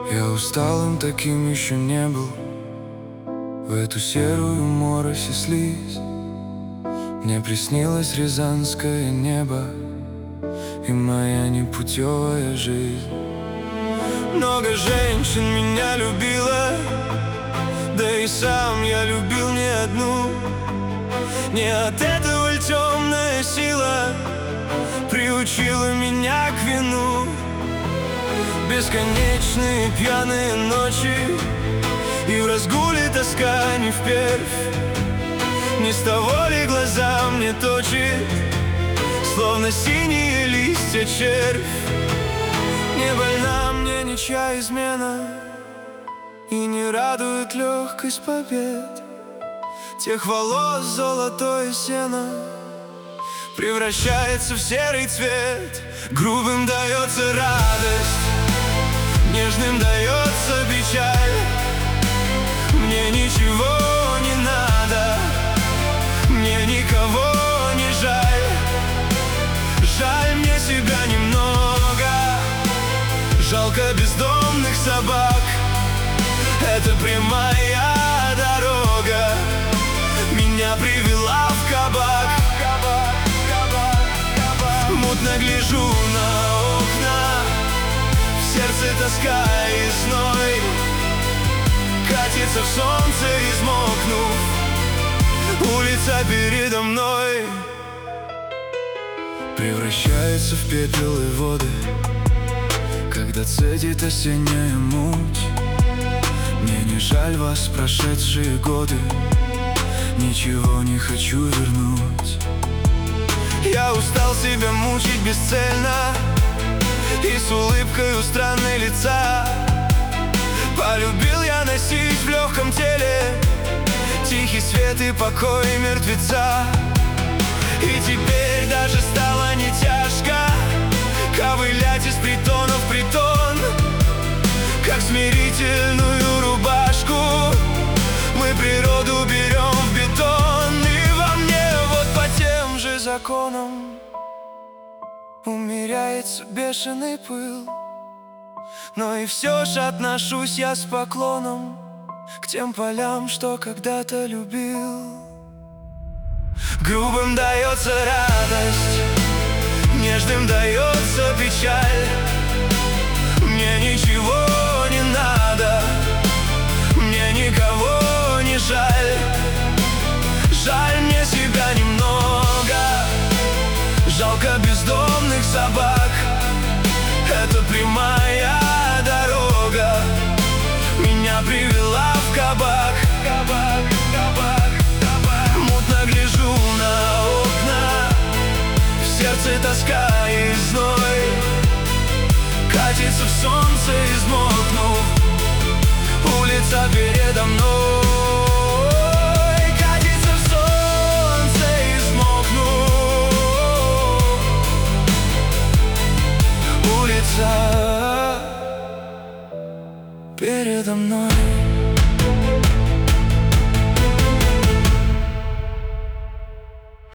Я усталым таким еще не был. В эту серую морось и слизь мне приснилось рязанское небо и моя непутевая жизнь. Много женщин меня любило, да и сам я любил не одну. Не от этого ль темная сила приучила меня к вину? Бесконечные пьяные ночи и в разгуле тоска не впервь. Не с того ли глаза мне точит, словно синие листья червь? Не больна мне ничья измена и не радует легкость побед. Тех волос золотое сено превращается в серый цвет. Грубым дается радость, нежным дается печаль. Мне ничего не надо, мне никого не жаль. Жаль мне себя немного, жалко бездомных собак. Это прямая дорога меня привела в кабак. Мутно гляжу на окна, в сердце тоска и зной. Катится в солнце, измокнув, улица передо мной превращается в пепел и воды, когда цедит осенняя муть. Мне не жаль вас, прошедшие годы, ничего не хочу вернуть. Я устал себя мучить бесцельно и с улыбкой у странной лица. Полюбил я носить в легком теле тихий свет и покой мертвеца. И теперь даже стало не тяжко ковылять из притона в притон. Как смирительную рубашку мы природу берем в бетон. И во мне вот по тем же законам умеряется бешеный пыл. Но и все ж отношусь я с поклоном к тем полям, что когда-то любил. Грубым дается радость, нежным дается печаль. Мне ничего не надо, мне никого не жаль. Жаль мне себя немного, жалко бездомных собак. Это прямая дорога меня привела в кабак. Мутно гляжу на окна, в сердце тоска и зной. Катится в солнце, измокнув, улица передо мной. Катится в солнце, измокнув, улица передо мной.